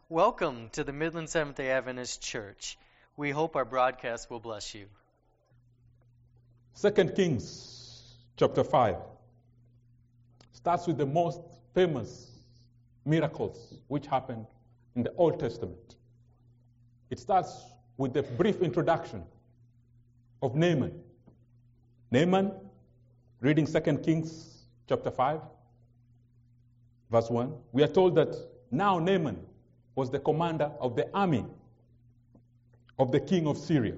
Welcome to the Midland Seventh-day Adventist Church. We hope our broadcast will bless you. 2 Kings chapter 5 starts with the most famous miracles which happened in the Old Testament. It starts with the brief introduction of Naaman. Naaman, reading 2 Kings chapter 5, verse 1, we are told that now Naaman was the commander of the army of the king of Syria.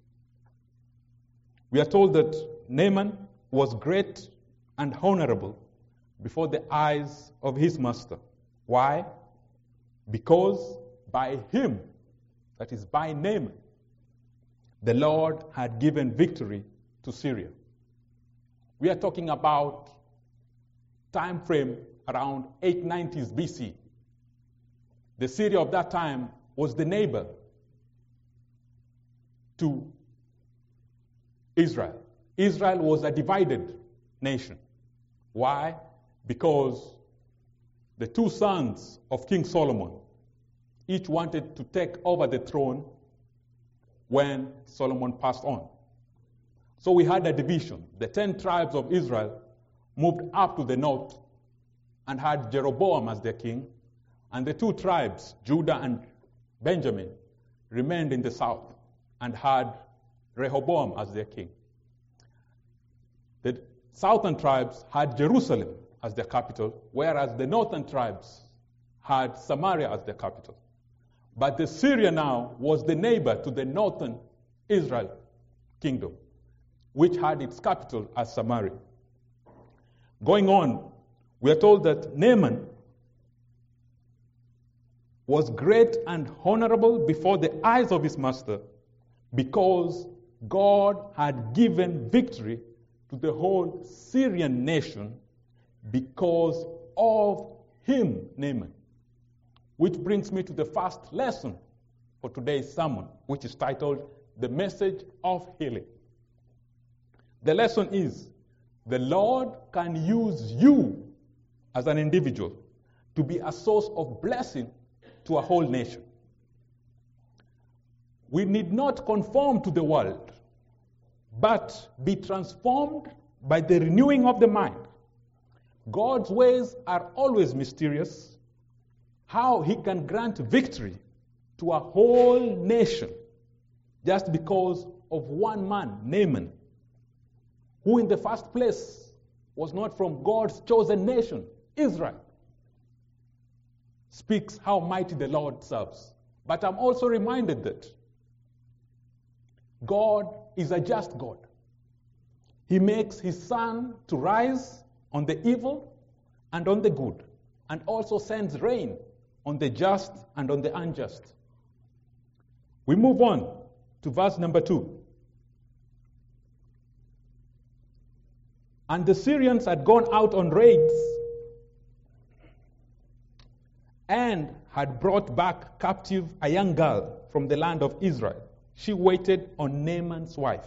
We are told that Naaman was great and honorable before the eyes of his master. Why? Because by him, that is by Naaman, the Lord had given victory to Syria. We are talking about time frame around 890s BC. The Syria of that time was the neighbor to Israel. Israel was a divided nation. Why? Because the two sons of King Solomon each wanted to take over the throne when Solomon passed on. So we had a division. The 10 tribes of Israel moved up to the north and had Jeroboam as their king, and the two tribes, Judah and Benjamin, remained in the south and had Rehoboam as their king. The southern tribes had Jerusalem as their capital, whereas the northern tribes had Samaria as their capital. But the Syria now was the neighbor to the northern Israel kingdom, which had its capital as Samaria. Going on, we are told that Naaman was great and honorable before the eyes of his master because God had given victory to the whole Syrian nation because of him, Naaman. Which brings me to the first lesson for today's sermon, which is titled, The Message of Healing. The lesson is, the Lord can use you as an individual to be a source of blessing to a whole nation. We need not conform to the world, but be transformed by the renewing of the mind. God's ways are always mysterious. How he can grant victory to a whole nation just because of one man, Naaman, who in the first place was not from God's chosen nation, Israel, speaks how mighty the Lord serves. But I'm also reminded that God is a just God. He makes his sun to rise on the evil and on the good, and also sends rain on the just and on the unjust. We move on to verse number 2. And the Syrians had gone out on raids and had brought back captive a young girl from the land of Israel. She waited on Naaman's wife.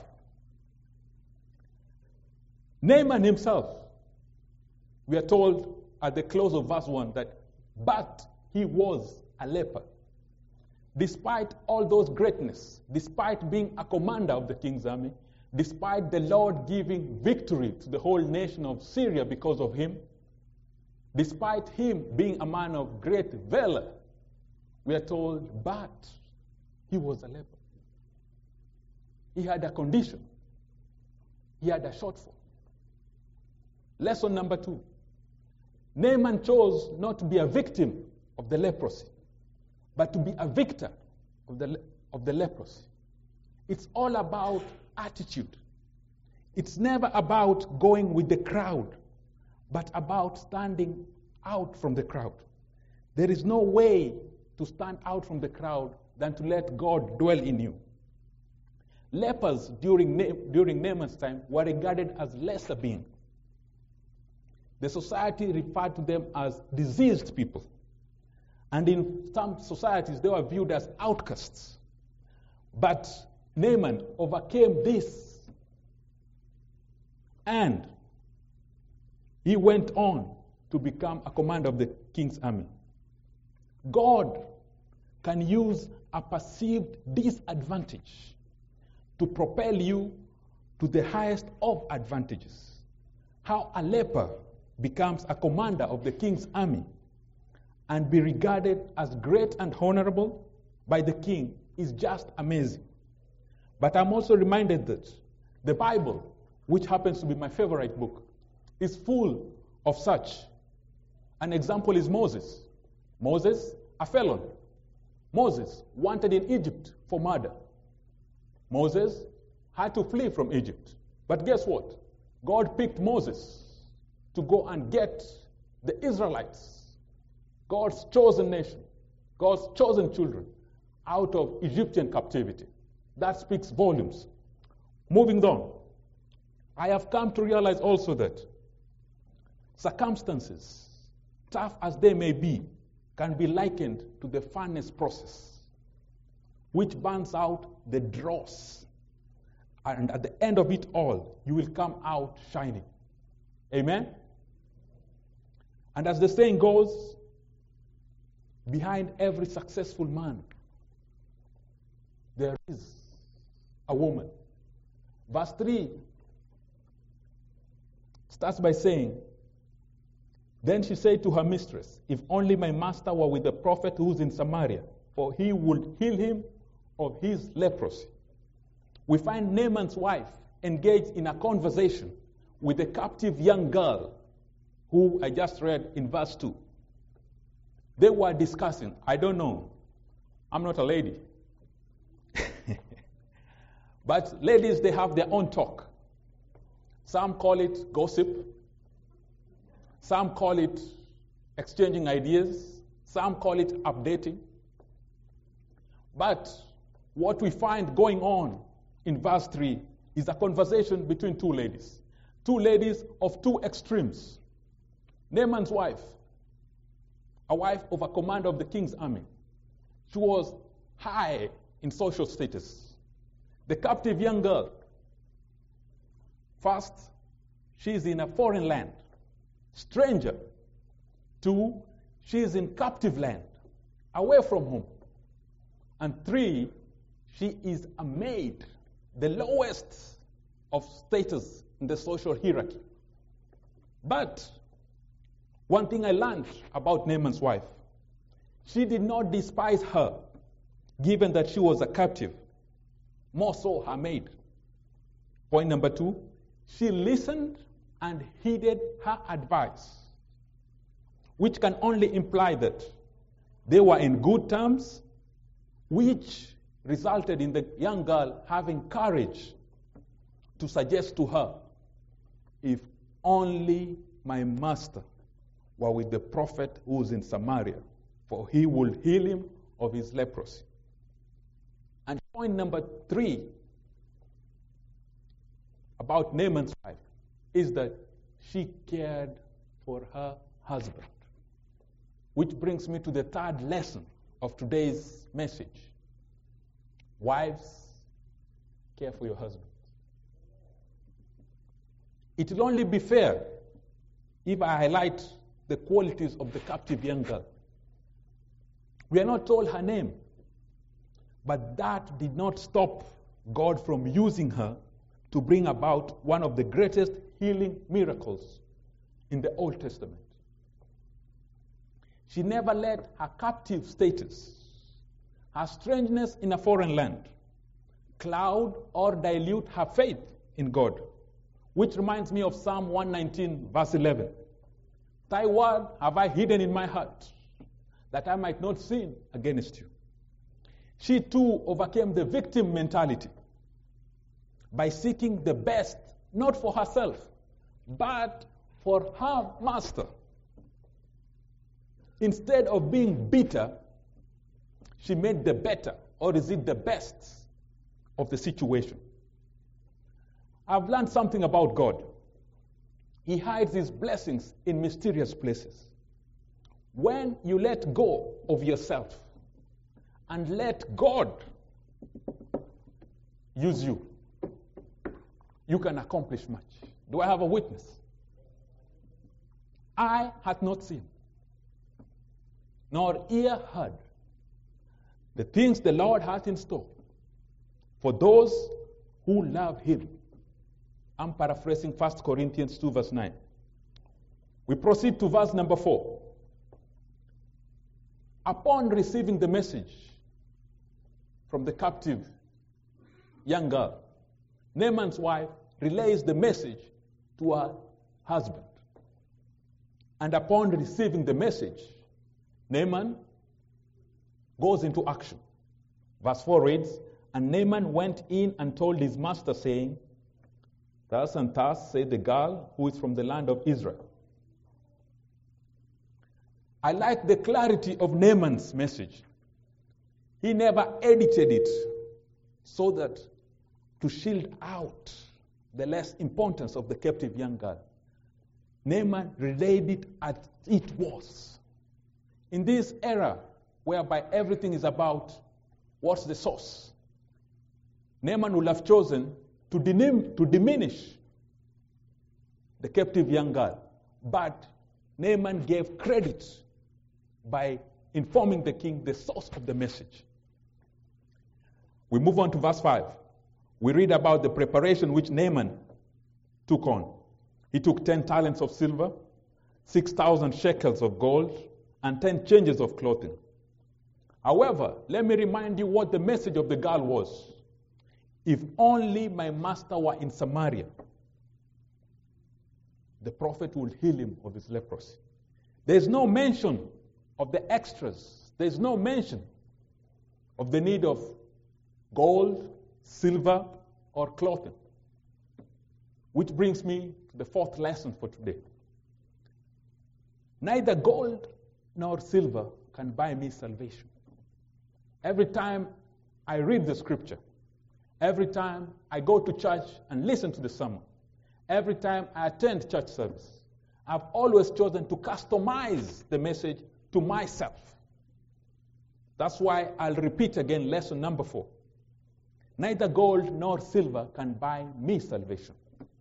Naaman himself, we are told at the close of verse 1 that, but he was a leper. Despite all those greatness, despite being a commander of the king's army, despite the Lord giving victory to the whole nation of Syria because of him, despite him being a man of great valor, we are told, but he was a leper. He had a condition. He had a shortfall. Lesson number 2. Naaman chose not to be a victim of the leprosy, but to be a victor of the leprosy. It's all about attitude. It's never about going with the crowd, but about standing out from the crowd. There is no way to stand out from the crowd than to let God dwell in you. Lepers during Naaman's time were regarded as lesser beings. The society referred to them as diseased people. And in some societies, they were viewed as outcasts. But Naaman overcame this. And he went on to become a commander of the king's army. God can use a perceived disadvantage to propel you to the highest of advantages. How a leper becomes a commander of the king's army and be regarded as great and honorable by the king is just amazing. But I'm also reminded that the Bible, which happens to be my favorite book, is full of such. An example is Moses. Moses, a felon. Moses, wanted in Egypt for murder. Moses had to flee from Egypt. But guess what? God picked Moses to go and get the Israelites, God's chosen nation, God's chosen children, out of Egyptian captivity. That speaks volumes. Moving on, I have come to realize also that circumstances, tough as they may be, can be likened to the furnace process, which burns out the dross. And at the end of it all, you will come out shining. Amen? And as the saying goes, behind every successful man, there is a woman. Verse 3 starts by saying, then she said to her mistress, if only my master were with the prophet who is in Samaria, for he would heal him of his leprosy. We find Naaman's wife engaged in a conversation with a captive young girl who I just read in verse 2. They were discussing, I don't know, I'm not a lady. But ladies, they have their own talk. Some call it gossip. Some call it exchanging ideas. Some call it updating. But what we find going on in verse 3 is a conversation between two ladies of two extremes. Naaman's wife, a wife of a commander of the king's army. She was high in social status. The captive young girl, first, she's in a foreign land, stranger. Two, she's in captive land, away from home. And three, she is a maid, the lowest of status in the social hierarchy. But one thing I learned about Naaman's wife, she did not despise her, given that she was a captive, more so her maid. Point number 2, she listened and heeded her advice, which can only imply that they were in good terms, which resulted in the young girl having courage to suggest to her, if only my master were with the prophet who is in Samaria, for he will heal him of his leprosy. And point number 3 about Naaman's wife is that she cared for her husband. Which brings me to the third lesson of today's message. Wives, care for your husband. It will only be fair if I highlight the qualities of the captive young girl. We are not told her name, but that did not stop God from using her to bring about one of the greatest healing miracles in the Old Testament. She never let her captive status, her strangeness in a foreign land, cloud or dilute her faith in God, which reminds me of Psalm 119, verse 11. Thy word have I hidden in my heart, that I might not sin against you. She too overcame the victim mentality by seeking the best, not for herself, but for her master. Instead of being bitter, she made the better, or is it the best, of the situation. I've learned something about God. He hides his blessings in mysterious places. When you let go of yourself and let God use you, you can accomplish much. Do I have a witness? Eye hath not seen, nor ear heard, the things the Lord hath in store for those who love him. I'm paraphrasing 1 Corinthians 2 verse 9. We proceed to verse number 4. Upon receiving the message from the captive young girl, Naaman's wife relays the message to her husband. And upon receiving the message, Naaman goes into action. Verse 4 reads, and Naaman went in and told his master, saying, thus and thus said the girl who is from the land of Israel. I like the clarity of Naaman's message. He never edited it so that to shield out the less importance of the captive young girl. Naaman relayed it as it was. In this era whereby everything is about what's the source, Naaman would have chosen to diminish the captive young girl. But Naaman gave credit by informing the king the source of the message. We move on to verse 5. We read about the preparation which Naaman took on. He took 10 talents of silver, 6,000 shekels of gold, and 10 changes of clothing. However, let me remind you what the message of the girl was. If only my master were in Samaria, the prophet would heal him of his leprosy. There's no mention of the extras. There's no mention of the need of gold, silver, or clothing. Which brings me to the fourth lesson for today. Neither gold nor silver can buy me salvation. Every time I read the scripture, every time I go to church and listen to the sermon, every time I attend church service, I've always chosen to customize the message to myself. That's why I'll repeat again lesson number 4. Neither gold nor silver can buy me salvation.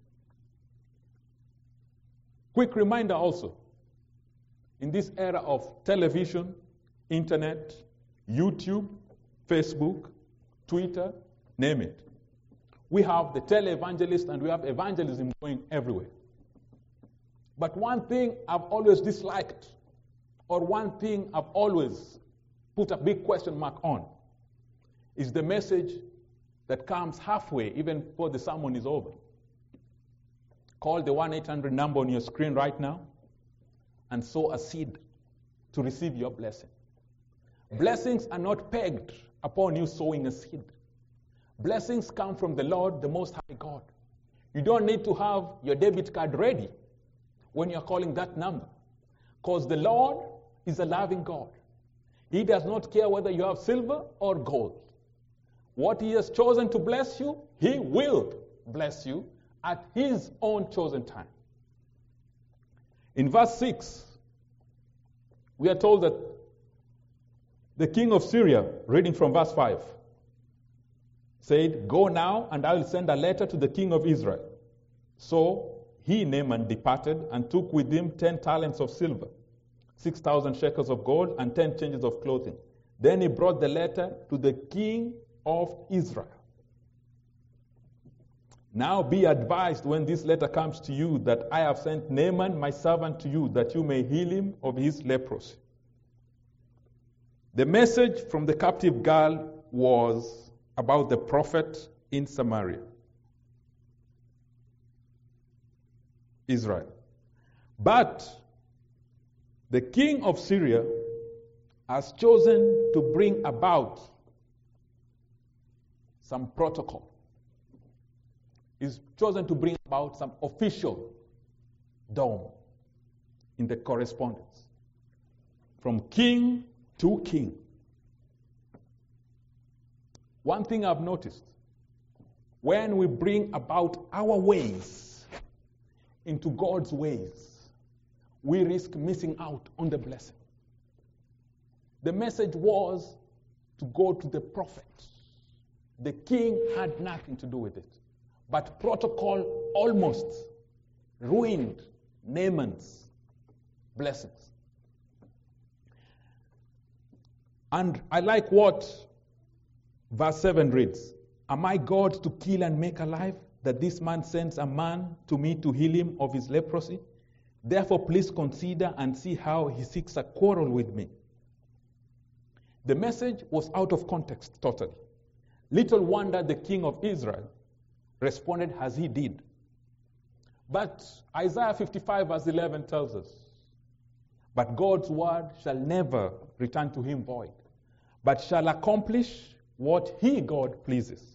Quick reminder also, in this era of television, internet, YouTube, Facebook, Twitter, name it, we have the televangelist and we have evangelism going everywhere. But one thing I've always disliked, or one thing I've always put a big question mark on, is the message that comes halfway, even before the sermon is over. Call the 1-800 number on your screen right now and sow a seed to receive your blessing. Blessings are not pegged upon you sowing a seed. Blessings come from the Lord, the Most High God. You don't need to have your debit card ready when you're calling that number, because the Lord is a loving God. He does not care whether you have silver or gold. What He has chosen to bless you, He will bless you at His own chosen time. In verse 6, we are told that the king of Syria, reading from verse 5, said, go now, and I will send a letter to the king of Israel. So he, Naaman, departed and took with him 10 talents of silver, 6,000 shekels of gold, and 10 changes of clothing. Then he brought the letter to the king of Israel. Now be advised when this letter comes to you that I have sent Naaman, my servant, to you, that you may heal him of his leprosy. The message from the captive girl was about the prophet in Samaria, Israel. But the king of Syria has chosen to bring about some protocol. He's chosen to bring about some official dome in the correspondence from king to king. One thing I've noticed, when we bring about our ways into God's ways, we risk missing out on the blessing. The message was to go to the prophet. The king had nothing to do with it. But protocol almost ruined Naaman's blessings. And I like what verse 7 reads. Am I God to kill and make alive, that this man sends a man to me to heal him of his leprosy? Therefore, please consider and see how he seeks a quarrel with me. The message was out of context totally. Little wonder the king of Israel responded as he did. But Isaiah 55 verse 11 tells us, but God's word shall never return to him void, but shall accomplish what he, God, pleases.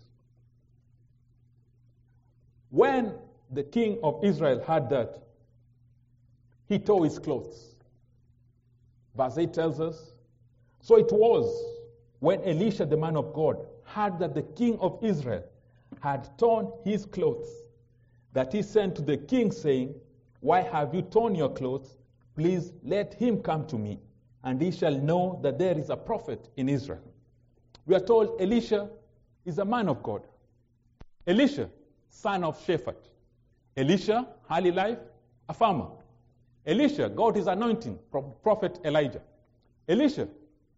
When the king of Israel heard that, he tore his clothes. Verse 8 tells us, so it was when Elisha, the man of God, heard that the king of Israel had torn his clothes, that he sent to the king, saying, why have you torn your clothes? Please let him come to me, and he shall know that there is a prophet in Israel. We are told Elisha is a man of God. Elisha, son of Shaphat. Elisha, early life, a farmer. Elisha got his anointing from prophet Elijah. Elisha,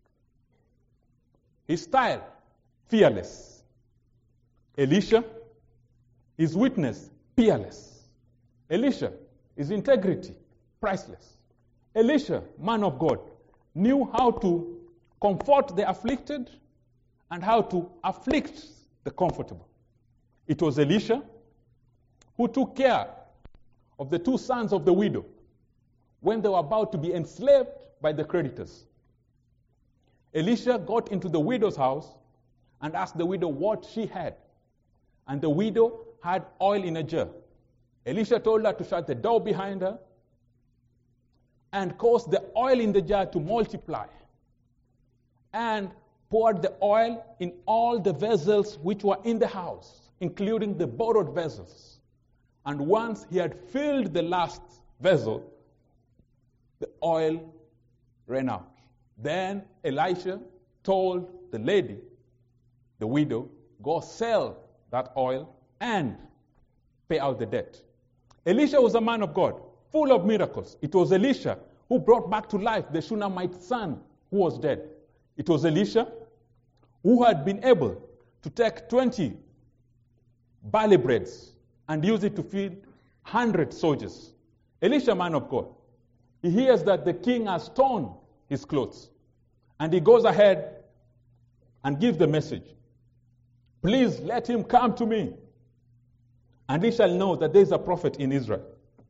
his style, fearless. Elisha, his witness, peerless. Elisha, his integrity, priceless. Elisha, man of God, knew how to comfort the afflicted and how to afflict the comfortable. It was Elisha who took care of the two sons of the widow when they were about to be enslaved by the creditors. Elisha got into the widow's house and asked the widow what she had. And the widow had oil in a jar. Elisha told her to shut the door behind her and caused the oil in the jar to multiply, and poured the oil in all the vessels which were in the house, including the borrowed vessels. And once he had filled the last vessel, the oil ran out. Then Elisha told the lady, the widow, go sell that oil and pay out the debt. Elisha was a man of God, full of miracles. It was Elisha who brought back to life the Shunammite son who was dead. It was Elisha who had been able to take 20 barley breads and use it to feed 100 soldiers. Elisha, man of God, he hears that the king has torn his clothes, and he goes ahead and gives the message. Please let him come to me, and he shall know that there is a prophet in Israel.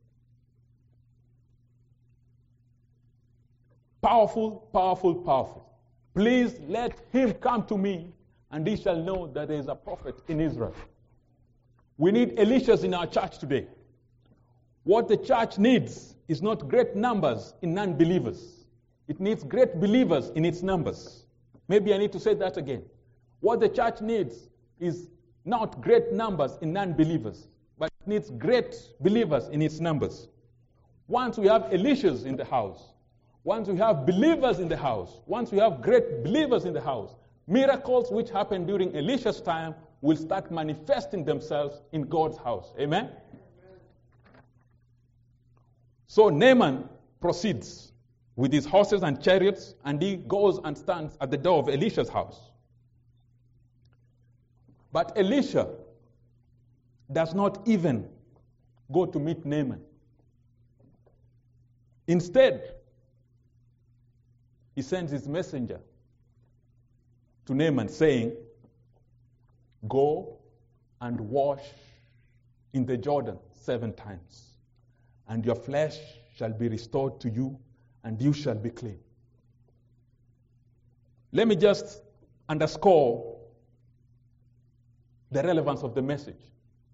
Powerful, powerful, powerful. Please let him come to me, and he shall know that there is a prophet in Israel. We need Elishas in our church today. What the church needs is not great numbers in non-believers. It needs great believers in its numbers. Maybe I need to say that again. What the church needs is not great numbers in non-believers, but it needs great believers in its numbers. Once we have Elishas in the house, once we have believers in the house, once we have great believers in the house, miracles which happened during Elisha's time will start manifesting themselves in God's house. Amen? So Naaman proceeds with his horses and chariots, and he goes and stands at the door of Elisha's house. But Elisha does not even go to meet Naaman. Instead, he sends his messenger to Naaman saying, go and wash in the Jordan 7 times, and your flesh shall be restored to you, and you shall be clean. Let me just underscore the relevance of the message.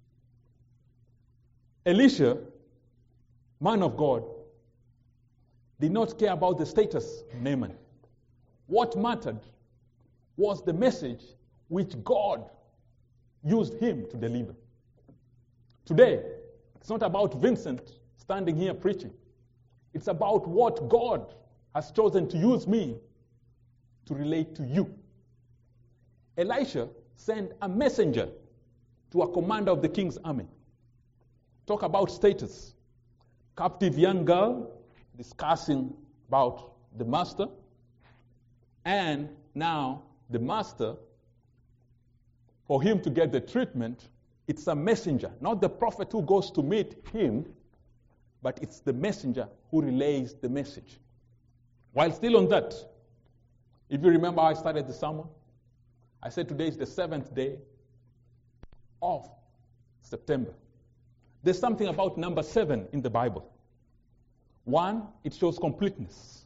Elisha, man of God, did not care about the status of Naaman. What mattered was the message which God used him to deliver. Today, it's not about Vincent standing here preaching. It's about what God has chosen to use me to relate to you. Elisha sent a messenger to a commander of the king's army. Talk about status. Captive young girl discussing about the master, and Now, the master, for him to get the treatment, it's a messenger, not the prophet who goes to meet him, but it's the messenger who relays the message. While still on that, if you remember how I started the sermon, I said today is the 7th day of September. There's something about number 7 in the Bible. One, it shows completeness.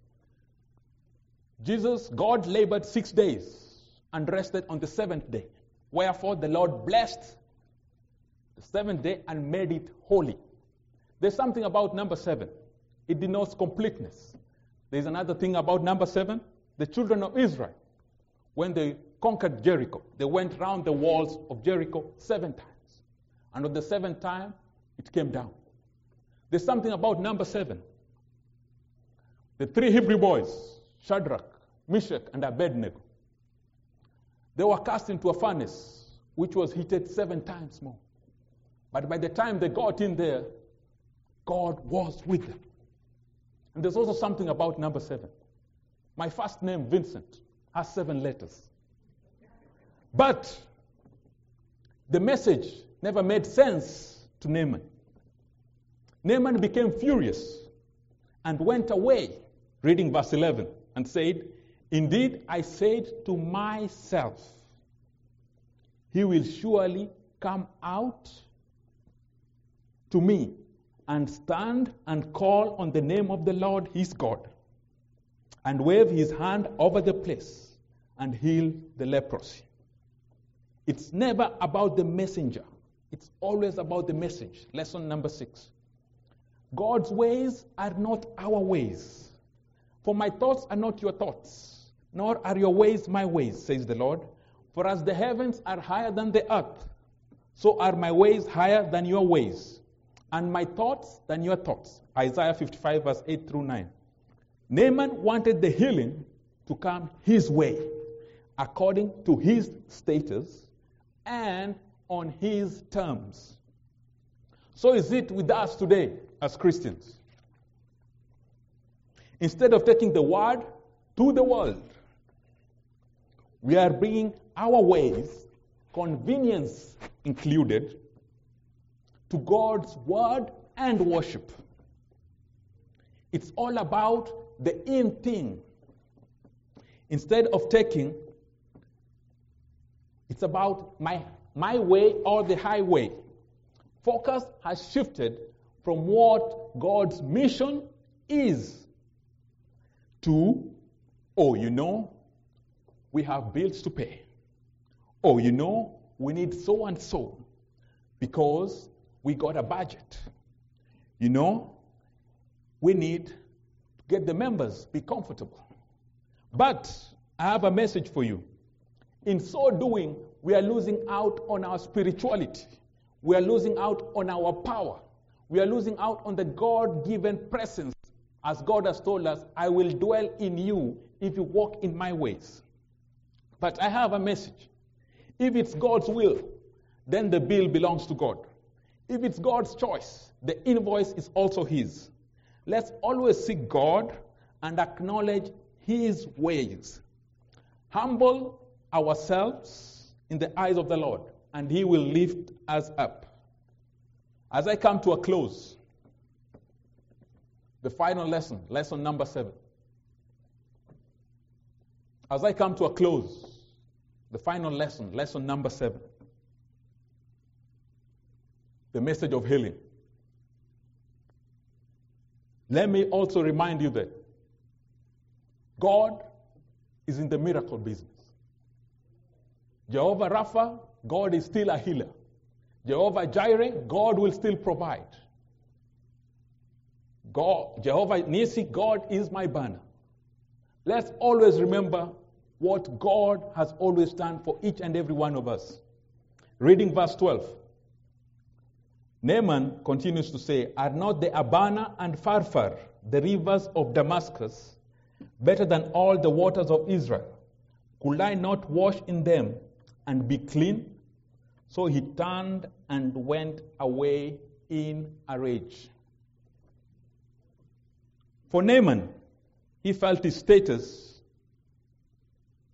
God labored 6 days and rested on the 7th day. Wherefore the Lord blessed the 7th day and made it holy. There's something about number 7. It denotes completeness. There's another thing about number 7. The children of Israel, when they conquered Jericho, they went round the walls of Jericho 7 times. And on the 7th time, it came down. There's something about number 7. The 3 Hebrew boys, Shadrach, Meshach, and Abednego, they were cast into a furnace, which was heated 7 times more. But by the time they got in there, God was with them. And there's also something about number 7. My first name, Vincent, has 7 letters. But the message never made sense to Naaman. Naaman became furious and went away, reading verse 11, and said, "Indeed, I said to myself, he will surely come out to me and stand and call on the name of the Lord his God, and wave his hand over the place and heal the leprosy." It's never about the messenger. It's always about the message. Lesson number 6. God's ways are not our ways. For my thoughts are not your thoughts, nor are your ways my ways, says the Lord. For as the heavens are higher than the earth, so are my ways higher than your ways, and my thoughts than your thoughts. Isaiah 55, verse 8 through 9. Naaman wanted the healing to come his way, according to his status and on his terms. So is it with us today as Christians. Instead of taking the word to the world, we are bringing our ways, convenience included, to God's word and worship. It's all about the in thing. Instead of taking, it's about my way or the highway. Focus has shifted from what God's mission is to, we have bills to pay. We need so and so because we got a budget. We need to get the members be comfortable. But I have a message for you. In so doing, we are losing out on our spirituality. We are losing out on our power. We are losing out on the God-given presence. As God has told us, I will dwell in you if you walk in my ways. But I have a message. If it's God's will, then the bill belongs to God. If it's God's choice, the invoice is also His. Let's always seek God and acknowledge His ways. Humble ourselves in the eyes of the Lord, and He will lift us up. As I come to a close, the final lesson, lesson number 7. As I come to a close, the final lesson, lesson number 7. The message of healing. Let me also remind you that God is in the miracle business. Jehovah Rapha, God is still a healer. Jehovah Jireh, God will still provide. Jehovah Nissi, God is my banner. Let's always remember what God has always done for each and every one of us. Reading verse 12. Naaman continues to say, are not the Abana and Pharpar, the rivers of Damascus, better than all the waters of Israel? Could I not wash in them and be clean? So he turned and went away in a rage. For Naaman, he felt his status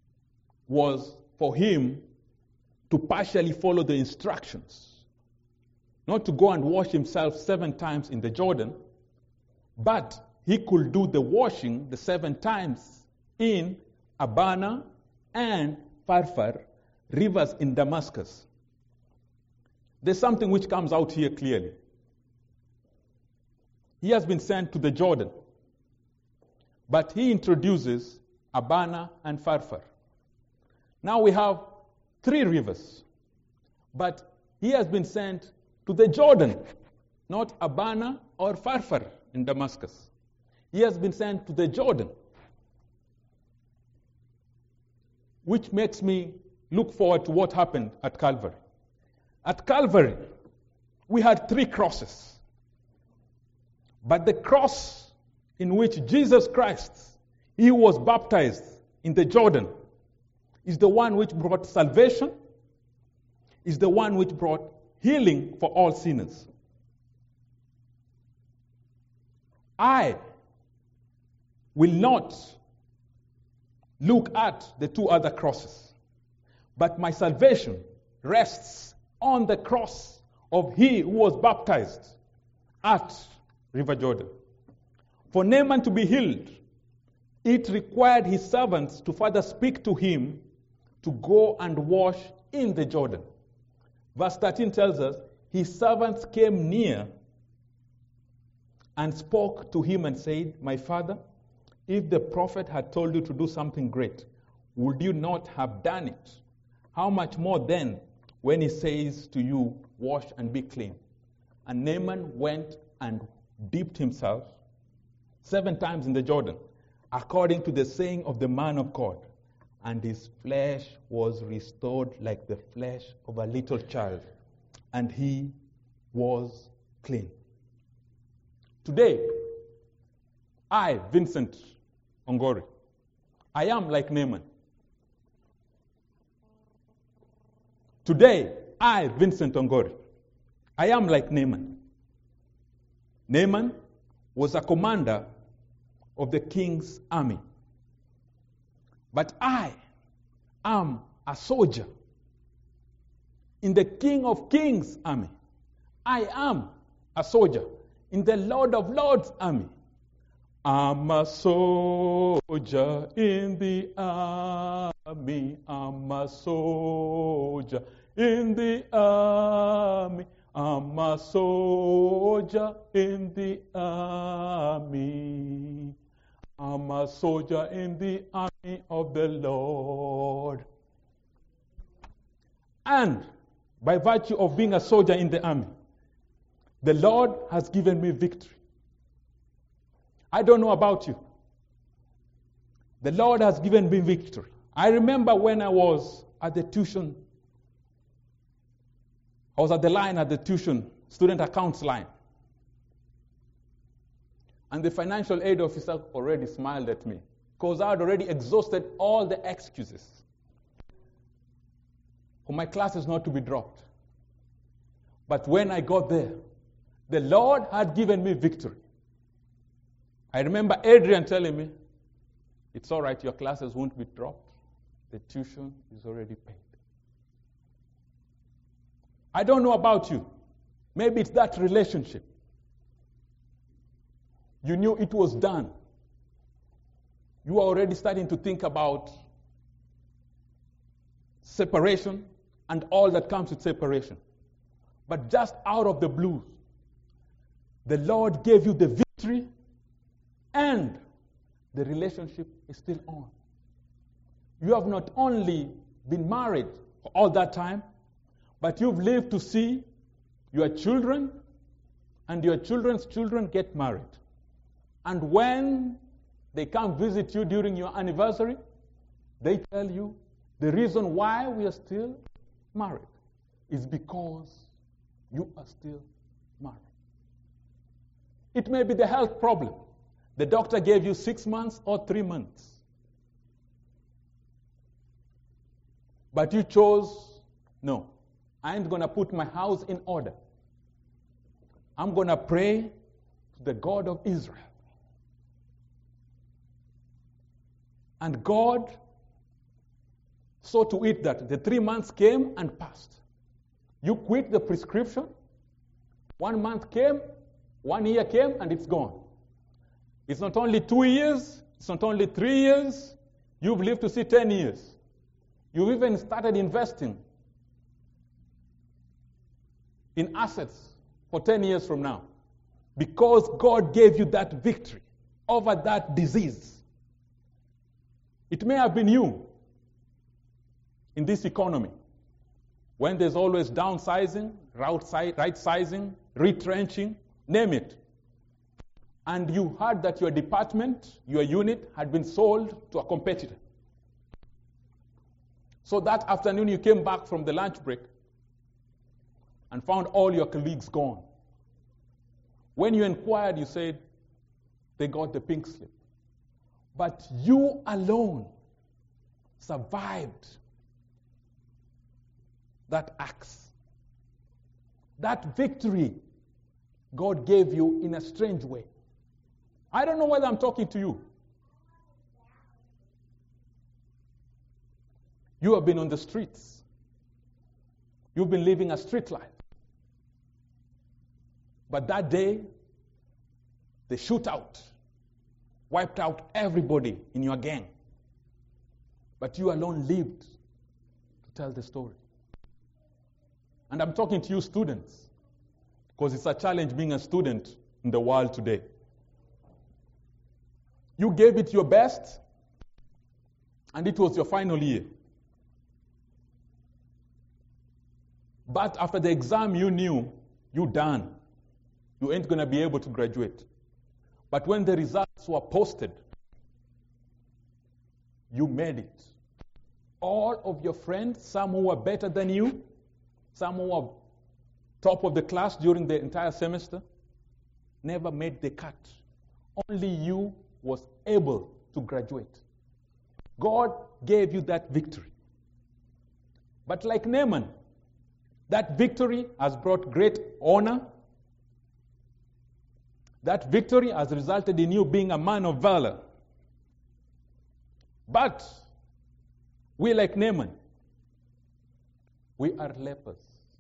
was for him to partially follow the instructions. Not to go and wash himself 7 times in the Jordan, but he could do the washing the 7 times in Abana and Pharpar, rivers in Damascus. There's something which comes out here clearly. He has been sent to the Jordan, but he introduces Abana and Pharpar. Now we have 3 rivers, but he has been sent to the Jordan, not Abana or Pharpar in Damascus. He has been sent to the Jordan, which makes me look forward to what happened at Calvary. At Calvary, we had 3 crosses. But the cross in which Jesus Christ, he was baptized in the Jordan, is the one which brought salvation, is the one which brought healing for all sinners. I will not look at the 2 other crosses, but my salvation rests on the cross of he who was baptized at River Jordan. For Naaman to be healed, it required his servants to further speak to him to go and wash in the Jordan. Verse 13 tells us, his servants came near and spoke to him and said, my father, if the prophet had told you to do something great, would you not have done it? How much more then when he says to you, wash and be clean? And Naaman went and dipped himself 7 times in the Jordan, according to the saying of the man of God. And his flesh was restored like the flesh of a little child, and he was clean. Today, I, Vincent Ongori, I am like Naaman. Today, I, Vincent Ongori, I am like Naaman. Naaman was a commander of the king's army. But I am a soldier in the King of Kings' army. I am a soldier in the Lord of Lords' army. I'm a soldier in the army. I'm a soldier in the army. I'm a soldier in the army. I'm a soldier in the army of the Lord. And by virtue of being a soldier in the army, the Lord has given me victory. I don't know about you. The Lord has given me victory. I remember when I was at the tuition, I was at the line at the tuition, student accounts line. And the financial aid officer already smiled at me because I had already exhausted all the excuses for my classes not to be dropped. But when I got there, the Lord had given me victory. I remember Adrian telling me, it's all right, your classes won't be dropped. The tuition is already paid. I don't know about you. Maybe it's that relationship. You knew it was done. You are already starting to think about separation and all that comes with separation. But just out of the blue, the Lord gave you the victory and the relationship is still on. You have not only been married for all that time, but you've lived to see your children and your children's children get married. And when they come visit you during your anniversary, they tell you the reason why we are still married is because you are still married. It may be the health problem. The doctor gave you 6 months or 3 months. But you chose, no, I ain't going to put my house in order. I'm going to pray to the God of Israel. And God So to it that the 3 months came and passed. You quit the prescription. 1 month came, 1 year came, and it's gone. It's not only 2 years, it's not only 3 years, you've lived to see 10 years. You've even started investing in assets for 10 years from now. Because God gave you that victory over that disease. It may have been you in this economy, when there's always downsizing, right sizing, retrenching, name it. And you heard that your department, your unit, had been sold to a competitor. So that afternoon you came back from the lunch break and found all your colleagues gone. When you inquired, you said they got the pink slip. But you alone survived that axe. That victory God gave you in a strange way. I don't know whether I'm talking to you. You have been on the streets. You've been living a street life. But that day, the shootout wiped out everybody in your gang. But you alone lived to tell the story. And I'm talking to you students, because it's a challenge being a student in the world today. You gave it your best, and it was your final year. But after the exam, you knew you're done. You ain't going to be able to graduate. But when the results were posted, you made it. All of your friends, some who were better than you, some who were top of the class during the entire semester, never made the cut. Only you was able to graduate. God gave you that victory. But like Naaman, that victory has brought great honor. That victory has resulted in you being a man of valor. But we, like Naaman, we are lepers.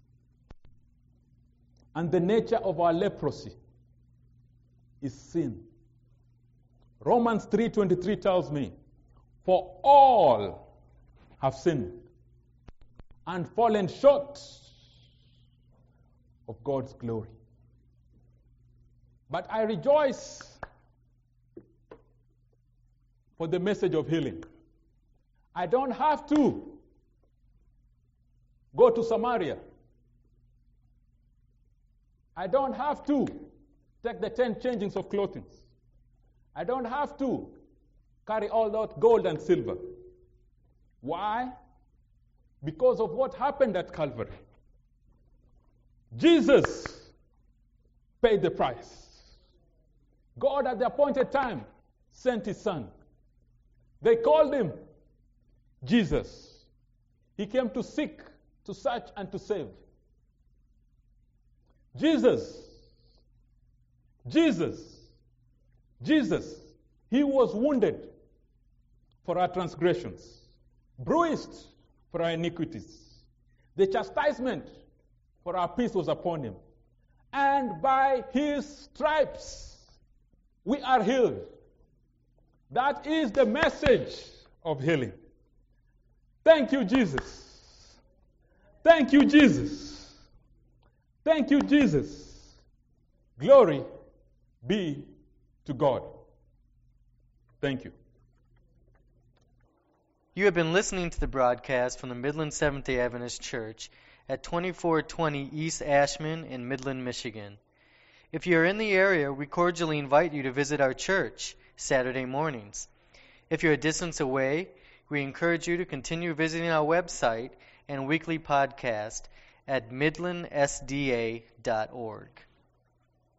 And the nature of our leprosy is sin. Romans 3:23 tells me, for all have sinned and fallen short of God's glory. But I rejoice for the message of healing. I don't have to go to Samaria. I don't have to take the 10 changings of clothing. I don't have to carry all that gold and silver. Why? Because of what happened at Calvary. Jesus paid the price. God at the appointed time sent his son. They called him Jesus. He came to seek, to search, and to save. Jesus. He was wounded for our transgressions, bruised for our iniquities. The chastisement for our peace was upon him. And by his stripes we are healed. That is the message of healing. Thank you, Jesus. Thank you, Jesus. Thank you, Jesus. Glory be to God. Thank you. You have been listening to the broadcast from the Midland Seventh-day Adventist Church at 2420 East Ashman in Midland, Michigan. If you are in the area, we cordially invite you to visit our church Saturday mornings. If you're a distance away, we encourage you to continue visiting our website and weekly podcast at midlandsda.org.